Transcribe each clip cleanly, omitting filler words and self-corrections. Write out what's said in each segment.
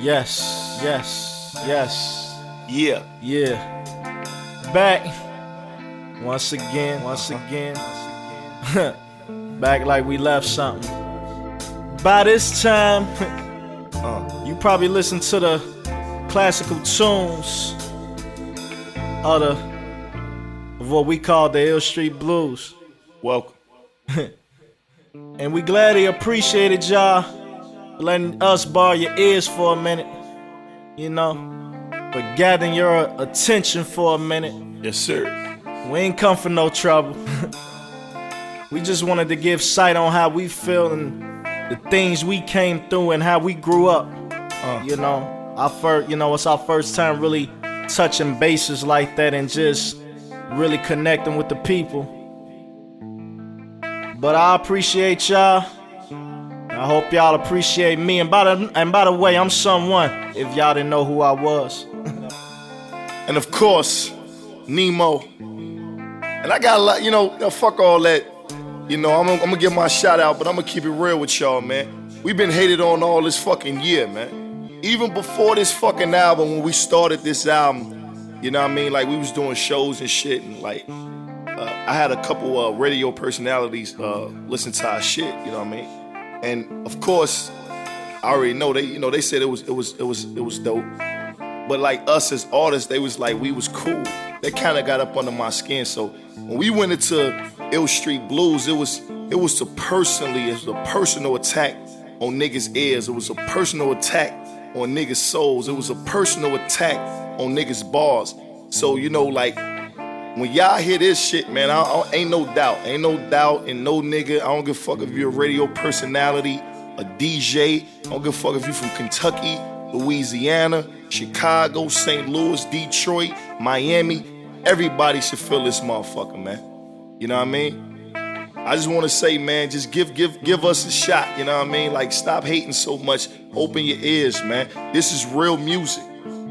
Yes, yes, yes. Yeah. Yeah. Back. Once again. Back like we left something. By this time, you probably listen to the classical tunes of what we call the Ill Street Blues. Welcome. And we gladly appreciated y'all letting us borrow your ears for a minute, you know, but gathering your attention for a minute. Yes, sir. We ain't come for no trouble. We just wanted to give sight on how we feel and the things we came through and how we grew up. You know, it's our first time really touching bases like that and just really connecting with the people. But I appreciate y'all. I hope y'all appreciate me. And by the way, I'm someone, if y'all didn't know who I was. And of course, Nemo. And I got a lot, fuck all that. I'm gonna give my shout out, but I'm gonna keep it real with y'all, man. We've been hated on all this fucking year, man. Even before this fucking album, when we started this album, you know what I mean? Like, we was doing shows and shit, and like, I had a couple radio personalities listen to our shit, you know what I mean? And of course, I already know they said it was dope. But like us as artists, they was like, we was cool. They kind of got up under my skin. So when we went into Ill Street Blues, it was a personal attack on niggas' ears. It was a personal attack on niggas' souls. It was a personal attack on niggas' bars. So like, when y'all hear this shit, man, ain't no doubt, and no nigga. I don't give a fuck if you're a radio personality, a DJ. I don't give a fuck if you're from Kentucky, Louisiana, Chicago, St. Louis, Detroit, Miami. Everybody should feel this motherfucker, man. You know what I mean? I just want to say, man, just give us a shot. You know what I mean? Like, stop hating so much. Open your ears, man. This is real music.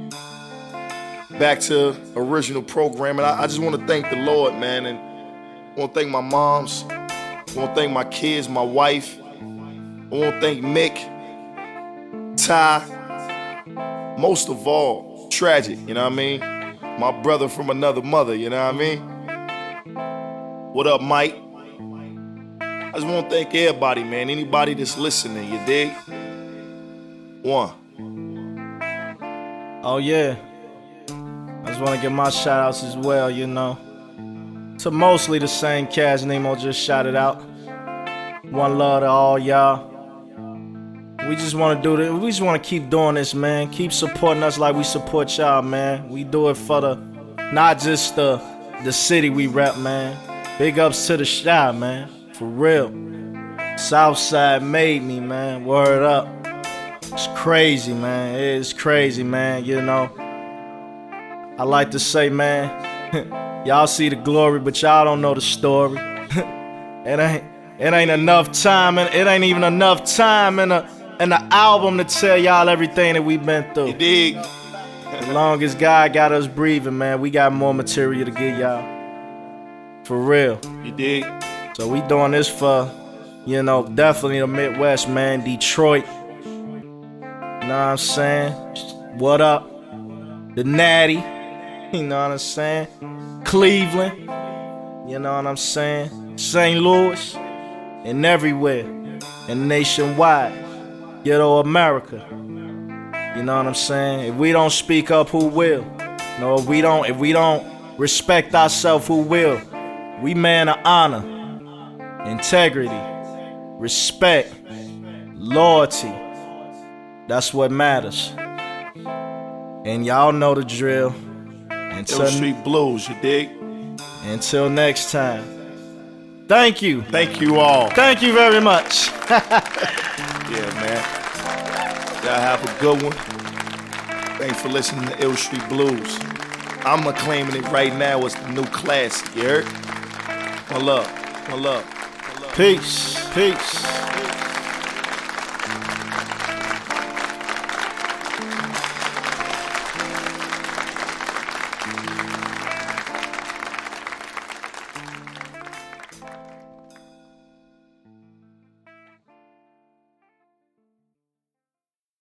Back to original programming. I just want to thank the Lord, man, and I want to thank my moms. I want to thank my kids, my wife. I want to thank Mick, Ty. Most of all, Tragic, you know what I mean? My brother from another mother, you know what I mean? What up, Mike? I just want to thank everybody, man. Anybody that's listening, you dig? One. Oh, yeah. I just want to give my shout outs as well, to mostly the same cast Nemo just shouted out. One love to all y'all. We just want to do this. We just want to keep doing this, man. Keep supporting us like we support y'all, man. We do it for not just the city we rep, man. Big ups to the Chi, man. For real. Southside made me, man. Word up. It's crazy, man. It's crazy, man. I like to say, man, y'all see the glory, but y'all don't know the story. It ain't enough time, and it ain't even enough time in the album to tell y'all everything that we've been through. You dig? As long as God got us breathing, man, we got more material to give y'all. For real. You dig? So we doing this for, definitely the Midwest, man. Detroit. You know what I'm saying? What up? The Natty. You know what I'm saying? Cleveland. You know what I'm saying? St. Louis. And everywhere. And nationwide. Ghetto America. You know what I'm saying? If we don't speak up, who will? No, if we don't respect ourselves, who will? We man of honor, integrity, respect, loyalty. That's what matters. And y'all know the drill. Ill Street Blues, you dig? Until next time. Thank you. Thank you all. Thank you very much. Yeah, man. Y'all have a good one. Thanks for listening to Ill Street Blues. I'm claiming it right now as the new classic, you heard? One love. Peace.